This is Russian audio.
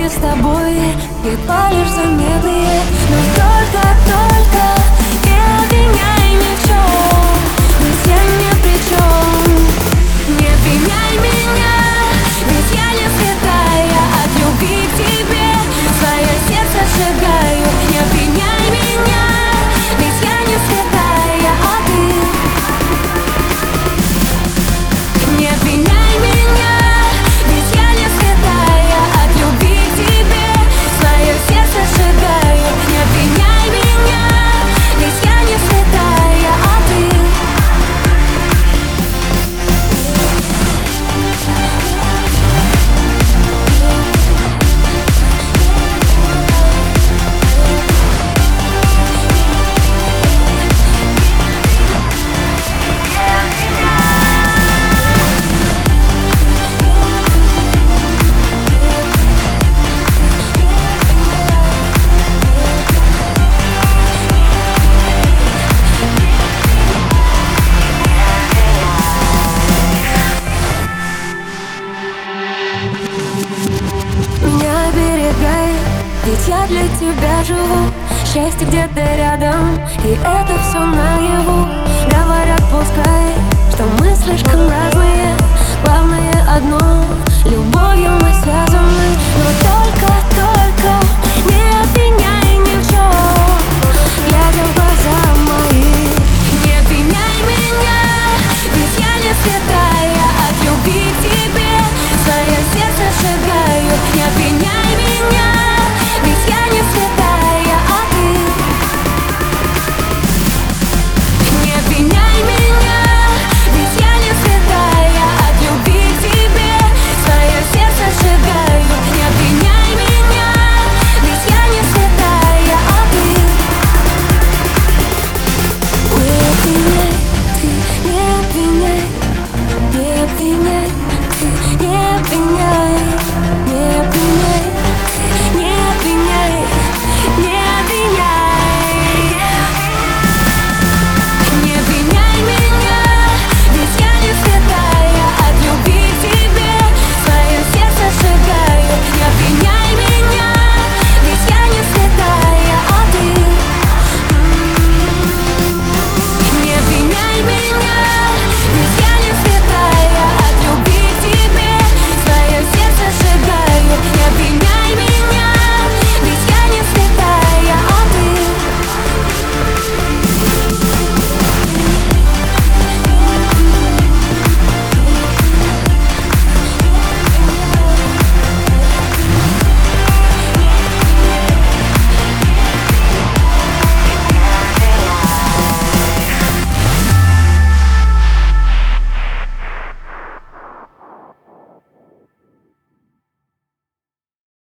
с тобой едва лишь заметные. Но только не обвиняй ни в чем, ведь я ни при чем. Не обвиняй меня, ведь я не святая. От любви к тебе свое сердце сжигаю. Не обвиняй меня, ведь я не святая, а ты. Не обвиняй меня, ведь я не святая. От любви к тебе свое сердце сжигаю. Не обвиняй меня, ведь я не святая, а ты. Меня оберегай, ведь я для тебя живу. Счастье где-то рядом, и это все наяву. Говорят, пускай, что мы слишком разные. Главное одно — любовь.